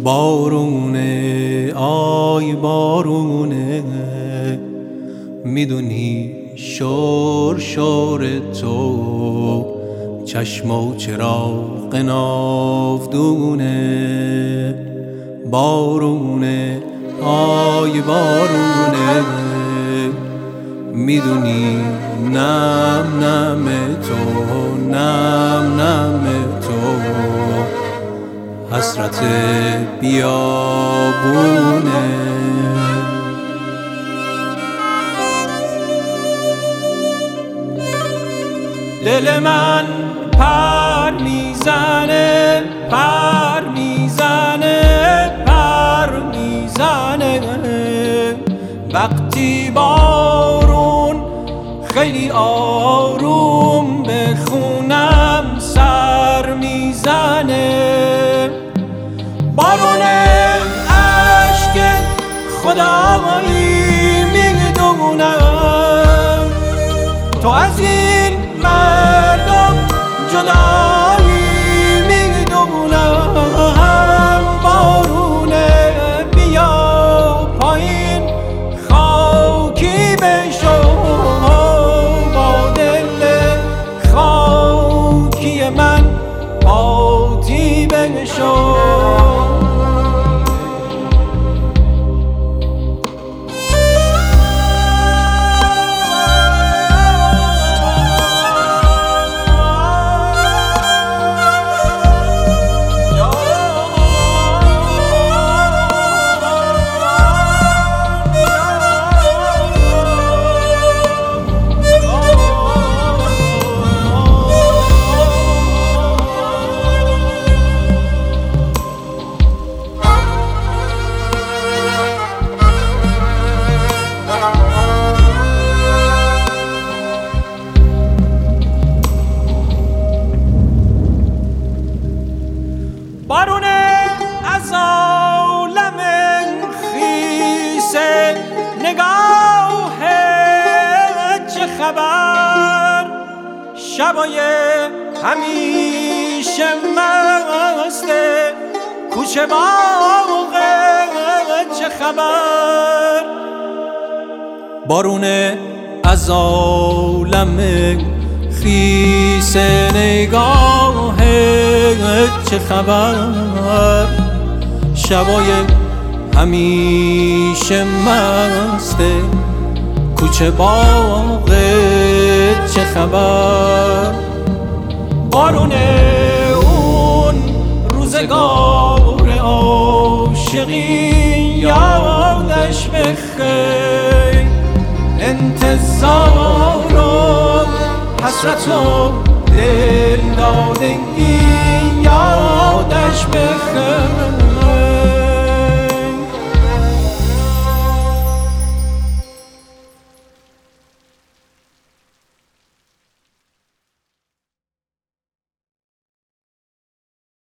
بارونه آی بارونه، میدونی شور شور تو چشم و چراغ ناودونه. بارونه آی بارونه، میدونی نم نم تو نم نم تو حسرت بیابونه. دل من پر میزنه پر میزنه پر میزنه، وقتی بارون خیلی آروم به خونم سر میزنه. بارون عشق خدایی میدونم تو از این مردم جدایی میدونم. بارونه بیا پایین خاکی بشو، با دل خاکی من پاتی بشو. بارون از عالم خیس نگاه چه خبر، شبای همیشه مست کوچه باغ چه خبر. بارون از عالم خیس نگاه چه خبر، شبای همیشه مست کوچه باغ چه خبر. بارون اون روزگار عاشقی یادش بخیر، انتظار و حسرت و دل دادگی